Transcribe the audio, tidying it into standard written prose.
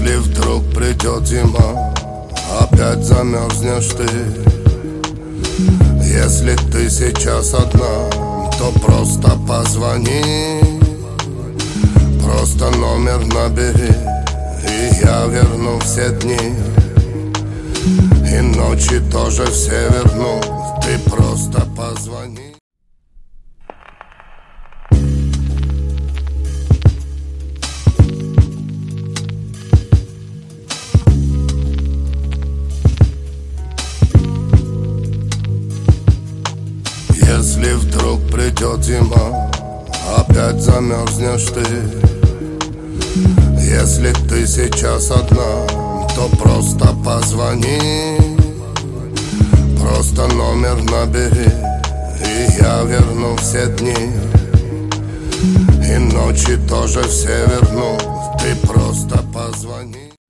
Если вдруг придет зима, опять замерзнешь ты. Если ты сейчас одна, то просто позвони, просто номер набери, и я верну все дни. И ночи тоже все верну, ты просто позвони. Если вдруг придет зима, опять замерзнешь ты. Если ты сейчас одна, то просто позвони, просто номер набери, и я верну все дни. И ночи тоже все верну, ты просто позвони.